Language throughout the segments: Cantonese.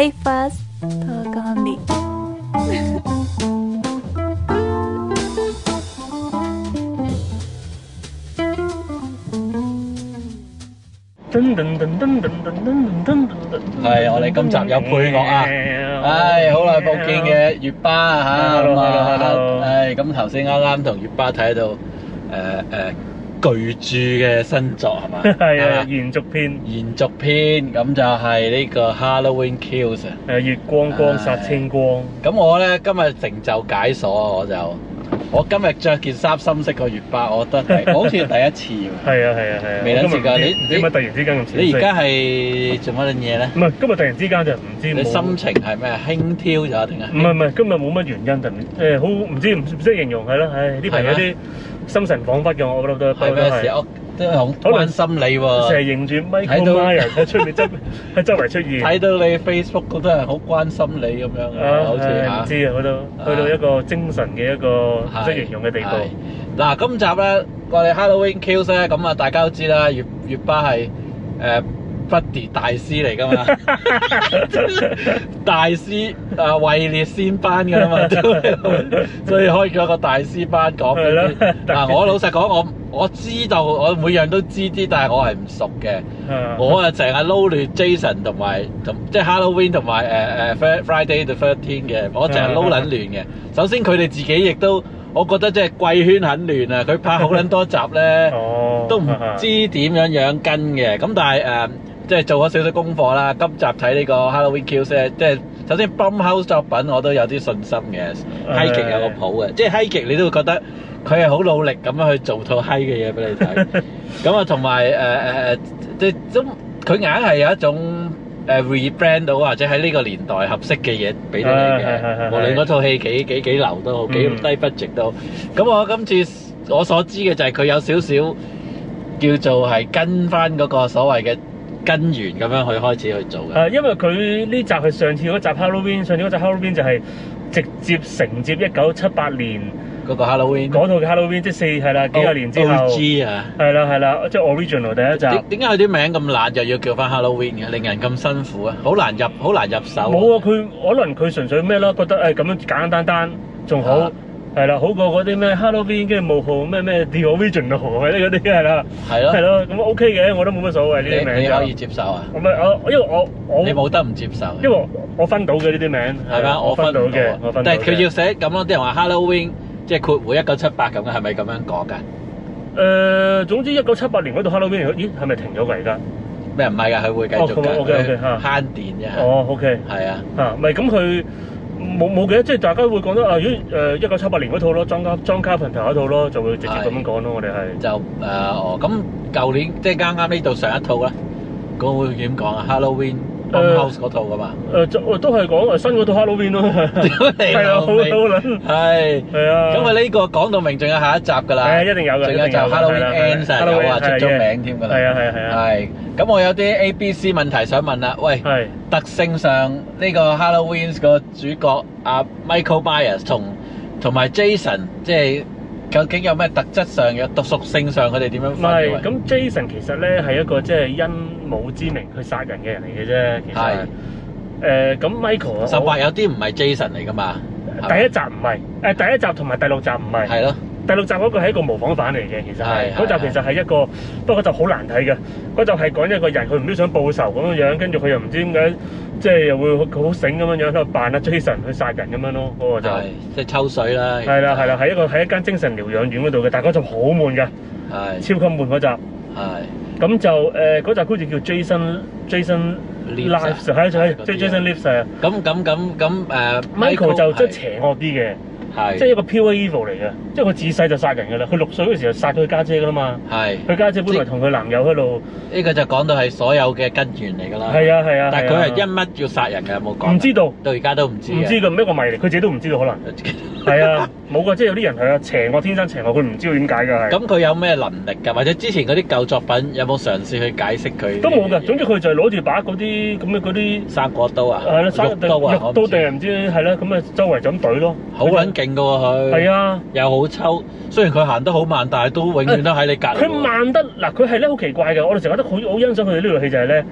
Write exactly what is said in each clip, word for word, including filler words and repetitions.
breakfast と管理。 係我哋今集有配樂啊！唉，好耐冇見嘅月巴嚇咁啊！唉，咁頭先啱啱同月巴睇到誒誒巨著嘅新作係嘛？ 係啊，延續篇。 延續篇咁就係呢個 Halloween Kills 啊！ 誒，月光光殺清光。 咁我咧今日成就解鎖，我就我今日着件衫深色個月巴，我覺得係我好似第一次喎。 係啊係啊係啊！ 未諗住㗎，你唔知點解突然之間咁淺色？ 你而家係做乜嘢咧？ 唔係今日突然之間就唔知。 你心情係咩？輕佻咗定係？ 唔係唔係，今日冇乜原因，突然誒好唔知唔唔識形容係咯，唉呢排有啲心神恍惚嘅，我覺得都係咩事？我都好關心你喎， 成日認住 Michael Myers 喺出面周喺周圍出現， 睇到你 Facebook 嗰都係好關心你咁樣啊，好似唔知啊，去到去到一個精神嘅一個唔識形容嘅地步。 嗱，今集咧我哋 Halloween Kills 咧，咁啊大家都知啦，月月巴係誒 Buddy 大師嚟噶嘛，大師啊位列仙班噶啦嘛，所以開咗個大師班講俾你。嗱，我老實講，我我知道我每樣都知啲，但係我係唔熟嘅。我啊成日撈亂 Jason 同埋同即係 Halloween 同埋誒誒 Friday the thirteenth 嘅，我成日撈撚亂嘅。首先佢哋自己亦都，我覺得即係貴圈很亂啊！佢拍好撚多集咧，都唔知點樣樣跟嘅。咁但係誒。即係做咗少少功課啦，今集睇呢個 Halloween Kills 咧，即係首先 Blumhouse 作品我都有啲信心嘅，嗨極有個譜嘅，即係嗨極你都會覺得佢係好努力咁樣去做套嗨嘅嘢俾你睇。咁啊同埋誒誒，即係都佢硬係有一種誒 rebrand 到或者喺呢個年代合適嘅嘢俾到你嘅，無論嗰套戲幾幾幾流都好，幾低 budget 都好。咁我今次我所知嘅就係佢有少少叫做係跟翻嗰個所謂嘅根源咁樣去開始去做嘅。 誒，因為佢呢集係上次嗰集 Halloween，上次嗰集 Halloween 就係直接承接一九七八年嗰個 Halloween， 嗰套嘅 Halloween，即係四係啦，幾廿年之後。O G 啊，係啦係啦，即係 original 第一集。 點點解佢啲名咁懶，又要叫翻 Halloween 嘅，令人咁辛苦啊？好難入，好難入手。 冇啊，佢可能佢純粹咩啦，覺得誒咁樣簡簡單單仲好。係啦，好過嗰啲咩 Halloween 嘅冒號咩咩 The Original 嗰啲嗰啲係啦，係咯，係咯，咁 OK 嘅，我都冇乜所謂呢啲名。 你可以接受啊？ 唔係我，因為我我你冇得唔接受， 因為我分到嘅呢啲名係嘛，我分到嘅，我分到。 但係佢要寫咁咯，啲人話 Halloween 即係括弧一九七八咁嘅，係咪咁樣講㗎？ 誒，總之一九七八年嗰度 Halloween，咦係咪停咗㗎而家？ 咩唔係㗎？佢會繼續㗎， 慳電啫。 哦 ，OK， 係啊， 嚇，咪咁佢。冇冇嘅，即係大家會講得啊！如果誒一九七八年嗰套咯，莊家莊卡朋頭嗰套咯，就會直接咁樣講咯。我哋係就誒哦，咁舊年即係啱啱呢度上一套咧，嗰會點講啊 ？Halloween Blumhouse 嗰套噶嘛？誒就都係講誒新嗰套 Halloween 咯。係啊，好好撚。係係啊。 咁啊呢個講到明，仲有下一集㗎啦。 係一定有嘅， 仲有就 Halloween Ends 啊，有啊，出咗名添㗎啦。 係啊係啊係啊。 係。咁我有啲 A B C 問題想問啦，喂，特性上呢個 Halloween 個主角阿 Michael Myers 同同埋 Jason， 即係究竟有咩特質上嘅獨屬性上佢哋點樣分？唔係， 咁 Jason 其實咧係一個即係因冇之名去殺人嘅人嚟嘅啫，其實誒咁 Michael 甚或有啲唔係 Jason 嚟㗎嘛？ 第一集唔係，誒第一集同埋第六集唔係。係咯。第六集嗰個係一個模仿犯嚟嘅，其實係嗰集其實係一個，不過嗰集好難睇嘅。嗰集係講一個人佢唔知想報仇咁樣樣，跟住佢又唔知點解，即係又會好醒咁樣樣喺度扮阿 Jason 去殺人咁樣咯。嗰個就即係抽水啦。 係啦係啦，喺一個喺一間精神療養院嗰度嘅，但係嗰集好悶嘅，係超級悶嗰集。係咁就誒嗰集好似叫 Jason Jason Lives 係係即係 Jason Lives 啊。 咁咁咁咁誒 Michael 就即係邪惡啲嘅。係，即係一個 pure evil 嚟嘅，即係佢自細就殺人㗎啦。佢六歲嗰時就殺咗佢家姐㗎啦嘛。係，佢家姐本來同佢男友喺度。呢個就講到係所有嘅根源嚟㗎啦。係啊係啊。但係佢係因乜要殺人㗎？有冇講？唔知道，到而家都唔知。唔知㗎，一個謎嚟，佢自己都唔知道可能。係啊，冇㗎，即係有啲人係啊，邪惡天生邪惡，佢唔知道點解㗎係。咁佢有咩能力㗎？或者之前嗰啲舊作品有冇嘗試去解釋佢？都冇㗎，總之佢就係攞住把嗰啲咁嘅嗰啲生果刀啊，係啦，肉刀啊，肉刀定係唔知係啦，咁啊周圍就咁懟咯，好撚勁㗎喎佢。係啊，又好抽，雖然佢行得好慢，但係都永遠都喺你隔離。佢慢得嗱，佢係咧好奇怪嘅，我哋成日覺得好好欣賞佢哋呢套戲就係咧，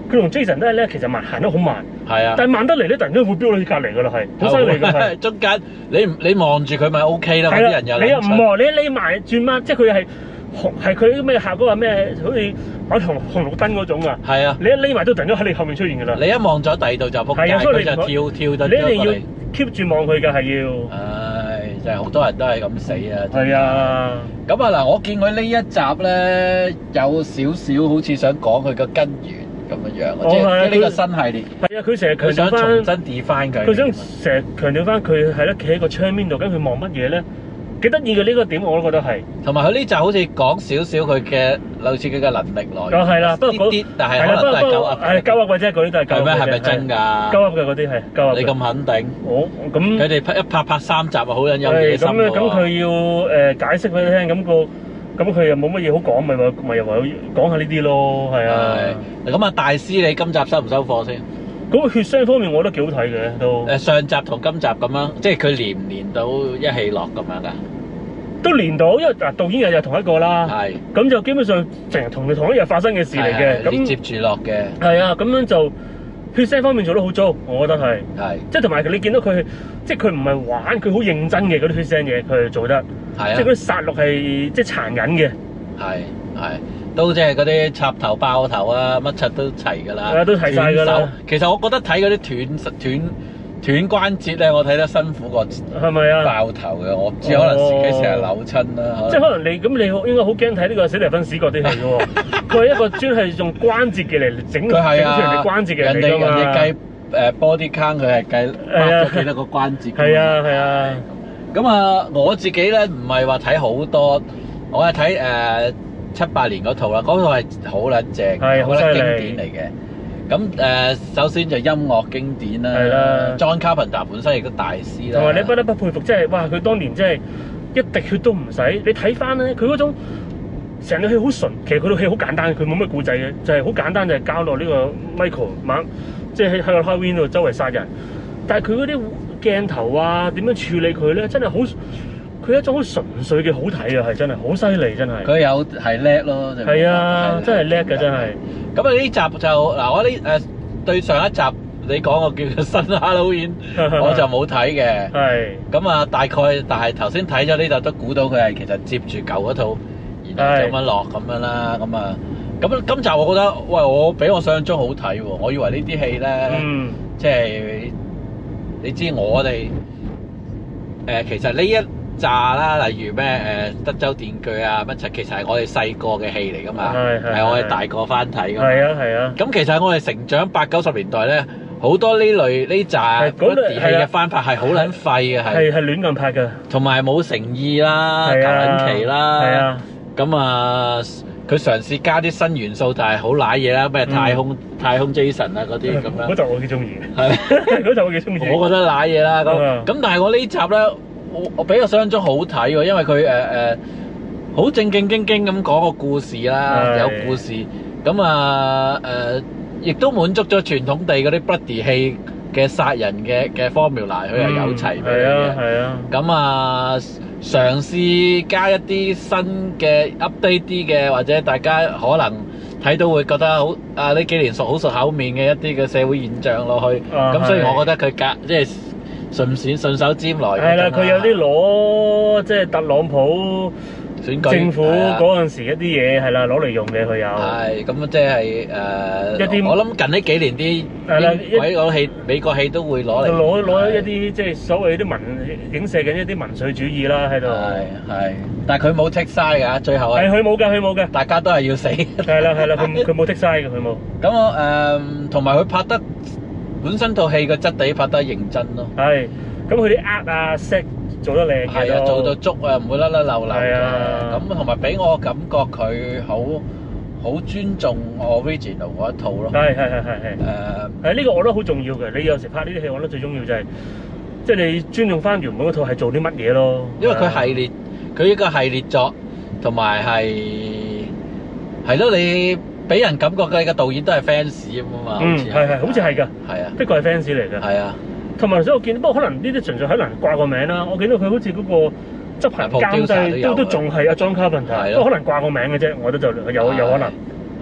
佢同 Jason 都係咧，其實慢行得好慢。 係啊。 但係慢得嚟咧，突然間會飆到去隔離㗎啦，係好犀利㗎係。 中間你你望住佢咪 O K 啦，啲人又你又唔望，你匿埋轉彎，即係佢係紅係佢咩效果話咩？好似擺紅紅綠燈嗰種啊。係啊。你一匿埋都突然間喺你後面出現㗎啦。你一望咗第二度就撲街，佢就跳跳得。你一定要 keep 住望佢㗎，係要。唉，就係好多人都係咁死啊。係啊。咁啊嗱，我見佢呢一集咧有少少好似想講佢個根源。咁樣樣，即係呢個新系列。係啊，佢成日強調翻，重新 define佢。佢想成日強調翻佢係咧，企喺個窗邊度，咁佢望乜嘢咧？幾得意嘅呢個點，我都覺得係。同埋佢呢集好似講少少佢嘅，類似佢嘅能力來源。哦，係啦，不過啲，但係可能都係鳩噏。係鳩噏嘅啫，嗰啲都係鳩噏。係咩？係咪真㗎？鳩噏嘅嗰啲係鳩噏。你咁肯定？我咁。佢哋拍一拍拍三集啊，好撚有野心喎。咁咁佢要誒解釋俾你聽，咁個。咁佢又冇乜嘢好講，咪話咪又話講下呢啲咯，係啊。咁啊，大師你今集收唔收貨先？嗰個血腥方面，我覺得幾好睇嘅都。誒上集同今集咁樣，即係佢連唔連到一氣落咁樣㗎？都連到，因為嗱導演又又同一個啦。係。咁就基本上成日同佢同一日發生嘅事嚟嘅。咁接住落嘅。係啊，咁樣就血腥方面做得好足，我覺得係。係。即係同埋你見到佢，即係佢唔係玩，佢好認真嘅嗰啲血腥嘢，佢做得。係啊，即係嗰啲殺戮係即係殘忍嘅，係係都即係嗰啲插頭爆頭啊，乜柒都齊㗎啦，係啊，都齊曬㗎啦。其實我覺得睇嗰啲斷斷斷關節咧，我睇得辛苦過係咪啊？爆頭嘅我唔知，可能自己成日扭親啦。即係可能你咁你應該好驚睇呢個史蒂芬史葛啲戲嘅喎，佢係一個專係用關節嘅嚟整整出人哋關節嘅人哋㗎嘛。人哋人哋計誒 body count 佢係計掹咗幾多個關節。係啊係啊。咁啊，我自己咧唔係話睇好多，我係睇誒七八年嗰套啦，嗰套係好撚正，好撚經典嚟嘅。咁誒、呃，首先就音樂經典啦，係啦 ，John Carpenter 本身亦都大師啦。同埋你不得不佩服，即係哇！佢當年即係一滴血都唔使。你睇翻咧，佢嗰種成套戲好純，其實佢套戲好簡單，佢冇乜故仔嘅，就係、是、好簡單，就係交落呢個 Michael 猛，即係喺喺個 Halloween 度周圍殺人。但係佢嗰啲鏡頭啊，點樣處理佢咧，真係好，佢一種好純粹嘅好睇啊，係真係好犀利，真係。佢有係叻咯，係啊，真係叻嘅真係。咁啊呢集就嗱，我呢誒對上一集你講個叫做新 Halloween，我就冇睇嘅。係。咁啊大概，但係頭先睇咗呢集都估到佢係其實接住舊嗰套，然後咁樣落咁樣啦。咁啊，咁今集我覺得，喂，我比我想象中好睇喎。我以為呢啲戲咧，嗯，即係。你知我哋誒、呃、其實呢一紮啦，例如咩誒、呃、德州電鋸啊乜柒，其實係我哋細個嘅戲嚟噶嘛，係我哋大個翻睇噶嘛。係啊係啊。咁其實我哋成長八九十年代咧，好多呢類呢紮嗰啲戲嘅翻拍係好撚廢嘅，係係係亂咁拍㗎，同埋冇誠意啦，求撚其啦。係啊。咁啊。佢嘗試加啲新元素，但係好賴嘢啦，咩太空、嗯、太空 Jason 啊嗰啲咁樣。嗰集我幾中意嘅，係嗰集我幾中意。我覺得賴嘢啦，咁咁、嗯、但係我呢集咧，我我比我想象中好睇喎，因為佢誒誒好正經經經咁講個故事啦，有故事，咁啊誒，亦、呃、都滿足咗傳統地嗰啲 bloody 戲嘅殺人嘅嘅 formula，佢係有齊嘅。係啊係啊。咁啊。嘗試加一啲新嘅 update 啲嘅，或者大家可能睇到會覺得好啊呢幾年熟好熟口面嘅一啲嘅社會現象落去，咁、啊、所以我覺得佢夾即係順線順手拈來。係啦，佢有啲攞即係特朗普選舉政府嗰陣時一啲嘢係啦，攞嚟用嘅佢有。係咁即係誒，一啲我諗近呢幾年啲係啦，鬼佬戲美國戲都會攞嚟攞攞一啲即係所謂啲民影射緊一啲民粹主義啦喺度。係係，但係佢冇 take side 㗎，最後係佢冇㗎，佢冇㗎，大家都係要死。係啦係啦，佢佢冇 take side 㗎，佢冇。咁我誒同埋佢拍得本身套戲嘅質地拍得認真咯。係，咁佢啲呃啊 set。做得靚嘅，係啊，做到足啊，唔會甩甩漏漏嘅。咁同埋俾我感覺佢好好尊重 original 嗰一套咯。係係係係係。誒，誒呢個我覺得好重要嘅。你有時拍呢啲戲，我覺得最重要就係，即係你尊重翻原本嗰套係做啲乜嘢咯。因為佢系列，佢呢個系列作，同埋係係咯，你俾人感覺嘅個導演都係 fans 咁啊嘛。嗯，係係，好似係㗎。係啊，的確係 fans 嚟嘅。係啊。同埋所以我見，不過可能呢啲純粹可能掛個名啦。我見到佢好似嗰個執行監製都都仲係阿 John Carpenter，不過可能掛個名嘅啫。我覺得就有有可能。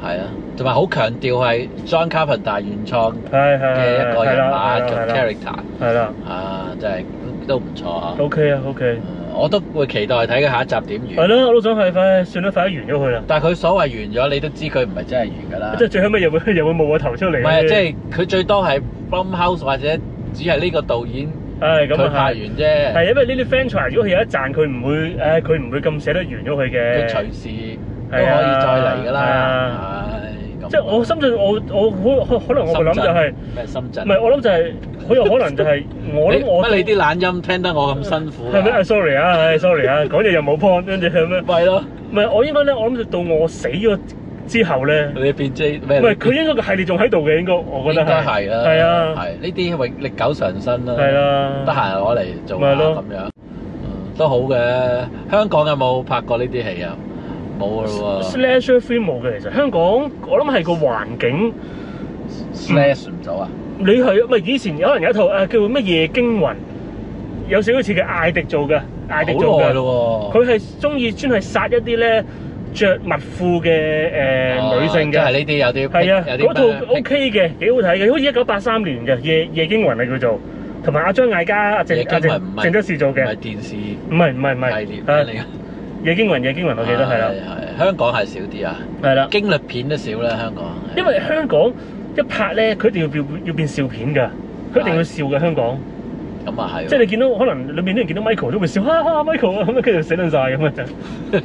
係啊，同埋好強調係 John Carpenter 原創嘅一個人物嘅 character。係啦。啊，真係都唔錯啊。 OK 啊 ，OK。 我都會期待睇佢下一集點完。 係咯，我都想係快，算啦，快啲完咗佢啦。 但係佢所謂完咗，你都知佢唔係真係完㗎啦。 即係最後尾又會又會冒個頭出嚟。 唔係，即係佢最多係 Blumhouse 或者只係呢個導演。係咁佢拍完啫。係因為呢啲 franchise 如果佢有一賺，佢唔會誒，佢唔會咁捨得完咗佢嘅。佢隨時都可以再嚟㗎啦。係。即係我深圳，我我可可能我會諗就係咩深圳？ 唔係我諗就係好有可能就係我諗我乜你啲懶音聽得我咁辛苦係咩？sorry 啊，係 sorry 啊，講嘢又冇 point，跟住係咩？ 係咯。 唔係我應該咧，我諗到我死咗之後咧， 你變 J 咩？ 唔係佢應該個系列仲喺度嘅，應該我覺得係。應該係啦。係啊。係呢啲永歷久常新啦。係啦。得閒攞嚟做下咁樣，都好嘅。香港有冇拍過呢啲戲啊？冇咯喎 ，Slasher film 冇嘅，其實香港我諗係個環境 Slash 唔到啊！ 你係咪以前可能有一套誒叫咩夜驚魂，有少少似嘅艾迪做嘅，艾迪做嘅，佢係中意專係殺一啲咧着襪褲嘅誒女性嘅，即係呢啲有啲係啊，嗰套 OK 嘅，幾好睇嘅，好似一九八三年嘅夜夜驚魂啊叫做，同埋阿張艾嘉、阿鄭阿鄭鄭則仕做嘅， 唔係電視， 唔係唔係唔係系列嚟嘅。夜驚魂，夜驚魂，我記得係啦。 係香港係少啲啊。係啦，驚慄片都少啦，香港。 因為香港一拍咧，佢一定要變要變笑片㗎，佢一定要笑嘅香港。 咁啊係。 即係你見到可能裏面啲人見到 Michael 都會笑，哈哈 Michael 啊，咁樣跟住死撚晒咁啊就。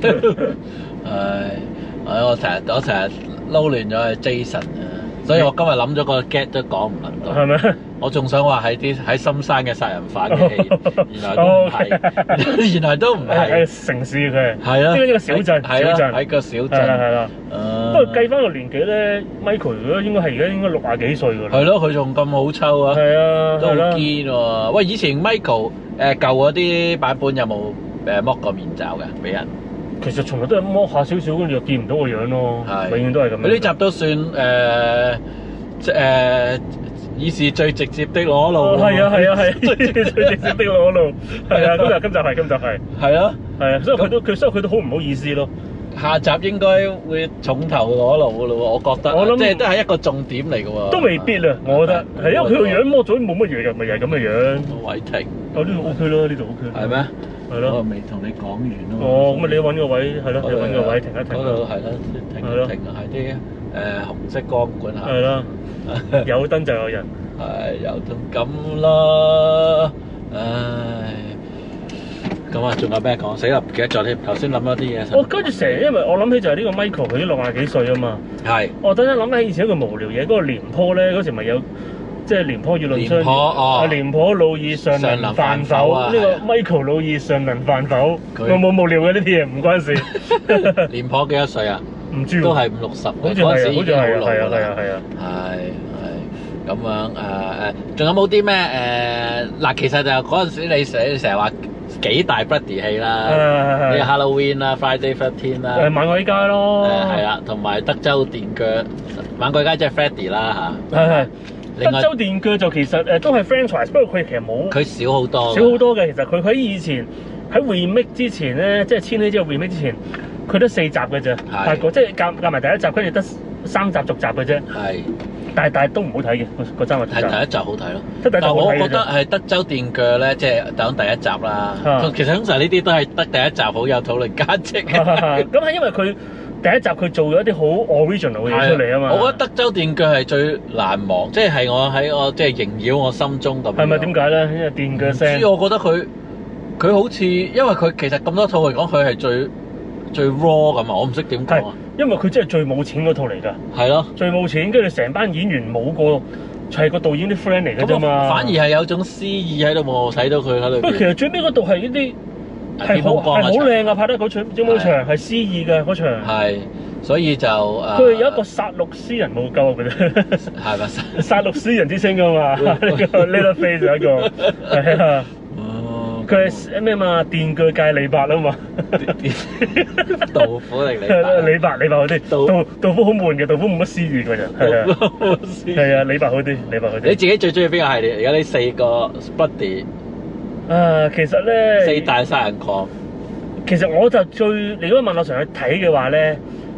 係，我成日我成日撈亂咗係 Jason 啊，所以我今日諗咗個 get 都講唔撚到。係咪？我仲想話喺啲喺深山嘅殺人犯嘅戲，原來都唔係，原來都唔係。喺城市佢係啦，呢個一個小鎮，小鎮喺個小鎮係啦。不過計翻個年紀咧 ，Michael 如果應該係而家應該六廿幾歲㗎啦。係咯，佢仲咁好抽啊！係啊，都好堅喎。喂，以前 Michael 誒舊嗰啲版本有冇誒剝過面罩㗎？俾人其實從來都係剝下少少，跟住又見唔到個樣咯。係，永遠都係咁。佢呢集都算誒即誒。以是最直接的裸露，係啊係啊係，最直接的裸露，係啊，今日今集係今集係，係啊係啊，所以佢都佢所以佢都好唔好意思咯。下集應該會重頭裸露噶咯喎，我覺得，我諗即係都係一個重點嚟嘅喎。都未必啊，我覺得係因為佢個樣摸咗冇乜嘢，又咪又係咁嘅樣。偉霆，哦呢度 OK 咯，呢度 OK。係咩？係咯。我未同你講完咯。哦，咁啊你揾個位係咯，你揾個位停一停。嗰度係咯，停一停係啲誒紅色光管下。係咯。有燈就有人，係有燈咁啦，唉，咁啊，仲有咩講？死啦，唔記得咗添。頭先諗咗啲嘢。我跟住成日，因為我諗起就係呢個 Michael，佢都六廿幾歲啊嘛。係。我等陣諗起以前一個無聊嘢，嗰個廉頗咧，嗰時咪有即係廉頗與藺相。廉頗哦。廉頗老矣尚能飯否？呢個 Michael 老矣尚能飯否？我冇無聊嘅呢啲嘢，唔關事。廉頗幾多歲啊？唔知都係五六十，嗰陣時已經好老啦。係啊係啊係啊。係係咁樣誒誒，仲有冇啲咩誒嗱？其實就嗰陣時你成成日話幾大 Bloody 戲啦，呢個 Halloween 啦、Friday thirteen 啦，誒猛鬼街咯，誒係啦，同埋德州電鋸，猛鬼街即係 Freddy 啦嚇。係係。德州電鋸就其實誒都係 franchise，不過佢其實冇佢少好多，少好多嘅。其實佢喺以前喺 remake 之前咧，即係千禧之後 remake 之前。佢得四集嘅啫，拍過即係夾夾埋第一集，跟住得三集續集嘅啫。係，但係但係都唔好睇嘅，個嗰三個集。係第一集好睇咯。但係我覺得係德州電鋸咧，即係等第一集啦。其實通常呢啲都係得第一集好有討論價值。咁係因為佢第一集佢做咗一啲好 original 嘅嘢出嚟啊嘛。我覺得德州電鋸係最難忘，即係我喺我即係縈繞我心中咁。係咪點解咧？因為電鋸聲。所以我覺得佢佢好似，因為佢其實咁多套嚟講，佢係最。最 raw 咁啊！我唔識點講啊，因為佢真係最冇錢嗰套嚟㗎。係咯，最冇錢，跟住成班演員冇個係個導演啲 friend 嚟㗎啫嘛。反而係有種詩意喺度喎，睇到佢喺度。不過其實最尾嗰度係呢啲係好係好靚啊！拍得嗰場整嗰場係詩意嘅嗰場。係，所以就誒。佢有一個殺戮詩人冇鳩嘅啫。係咪殺戮詩人之稱㗎嘛？呢個 Leatherface 就一個係啊。佢係咩嘛？電鋸界李白啊嘛，杜甫定李白？李白李白好啲，杜杜甫好悶嘅，杜甫冇乜詩意嘅人，係啊，係啊，李白好啲，李白好啲。你自己最中意邊個系列？而家呢四個 Bloody 啊，其實咧四大殺人狂，其實我就最，你如果問我常去睇嘅話咧，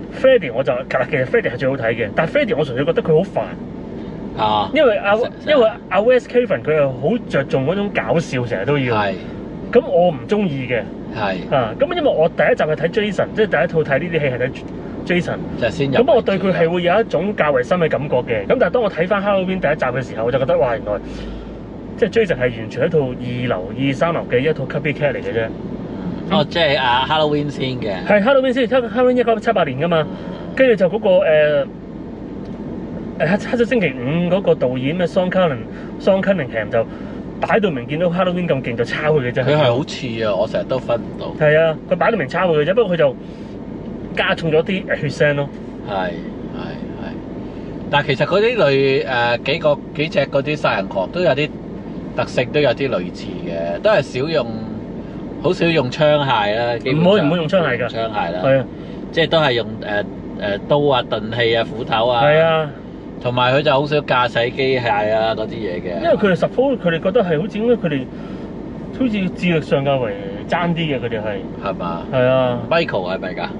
Freddy 我就其實 Freddy 係最好睇嘅，但係 Freddy 我純粹覺得佢好煩啊， 因為阿因為阿 Wes Craven 佢係好着重嗰種搞笑，成日都要。係。咁我唔中意嘅。係。啊，咁因為我第一集係睇 Jason， 即係第一套睇呢啲戲係睇 Jason。就先入。咁我對佢係會有一種較為深嘅感覺嘅。咁但係當我睇翻 Halloween 第一集嘅時候，我就覺得哇，原來即係 Jason 係完全一套二流、二三流嘅一套 copycat 嚟嘅啫。 哦，即係啊 Halloween 先嘅。係 Halloween 先 ，Halloween 一九七八年噶嘛，跟住就嗰、那個誒誒黑黑咗星期五嗰個導演咩 Sean Cunningham，Sean Cunningham 就擺到明見到 Halloween 咁勁就抄佢嘅啫。佢係好似啊，我成日都分唔到。係啊，佢擺到明抄佢嘅啫，不過佢就加重咗啲血腥咯。係係係，但係其實嗰啲類誒、呃、幾個幾隻嗰啲殺人狂都有啲特性，都有啲類似嘅，都係少用。好少用槍械啦，唔可以唔可以用槍械㗎？槍械啦，係啊，即係都係用誒誒、呃、刀啊、鈍器啊、斧頭啊，係啊，同埋佢就好少駕駛機械啊嗰啲嘢嘅。因為佢哋 suppose 佢哋覺得係好似應該佢哋好似智力上較為爭啲嘅，佢哋係係嘛？係啊 ，Michael 係咪㗎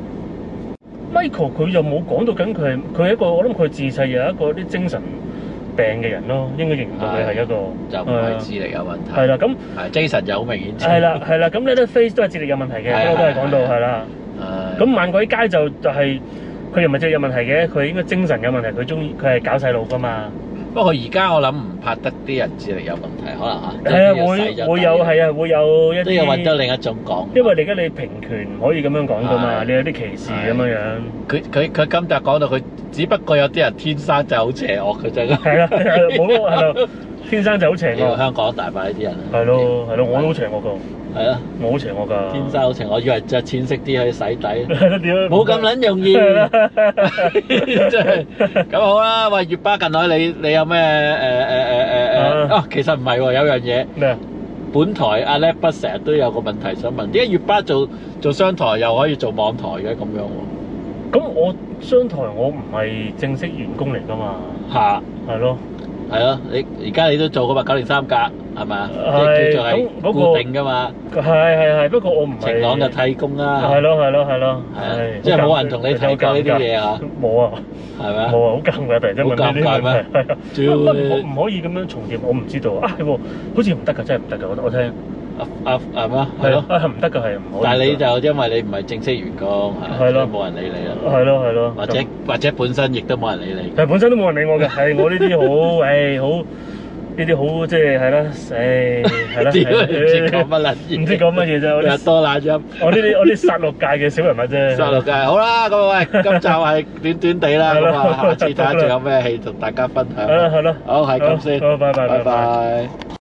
？Michael 佢就冇講到緊佢係佢係一個，我諗佢自細有一個啲精神病嘅人咯，應該認唔到佢係一個就唔係智力有問題。係啦，咁 Jason 就好明顯。係啦，係啦，咁呢啲 face 都係智力有問題嘅，嗰個都係講到係啦。咁猛鬼街就就係佢又唔係智力有問題嘅，佢應該精神有問題，佢中意佢係搞細路㗎嘛。不過而家我諗唔拍得啲人智力有問題，可能嚇。係啊，會會有係啊，會有一啲。都要揾得另一種講。因為你而家你平權唔可以咁樣講㗎嘛，你有啲歧視咁樣樣。佢佢佢今集講到佢，只不過有啲人天生就好邪惡，佢就係。係啦，冇咯，係咯，天生就好邪惡。香港大把呢啲人。係咯係咯，我都好邪惡㗎。係啊，我好邪惡㗎。天生好邪惡，我以為着淺色啲可以洗底。係咯，點啊？冇咁撚容易。真係咁好啦。喂，月巴近來你你有咩誒誒誒誒誒？哦，其實唔係喎，有樣嘢。咩啊？本台阿叻不成日都有個問題想問，點解月巴做做商台又可以做網台嘅咁樣喎？咁我商台我唔係正式員工嚟㗎嘛。嚇。係咯。係咯，你而家你都做過嘛？九零三格係咪？即係叫做係固定㗎嘛。係係係，不過我唔係。晴朗就替工啦。係咯係咯係咯。係。即係冇人同你提過呢啲嘢嚇。冇啊。係咪啊？冇啊，好尷尬，突然間問呢啲問題。係啊。乜唔可以咁樣重疊？我唔知道啊。係喎，好似唔得㗎，真係唔得㗎。我我聽。啊啊係咩？係咯，啊唔得㗎，係唔可以。但係你就因為你唔係正式員工，係咯，冇人理你啦。係咯係咯。或者或者本身亦都冇人理你。係本身都冇人理我嘅，係我呢啲好誒好呢啲好即係係啦，誒係啦。唔知講乜撚嘢？唔知講乜嘢啫？我啲多懶音。我呢啲我啲殺戮界嘅小人物啫。殺戮界好啦，咁啊喂，今集係短短地啦，咁啊下次睇下仲有咩戲同大家分享。係咯係咯。好係咁先。好，拜拜拜拜。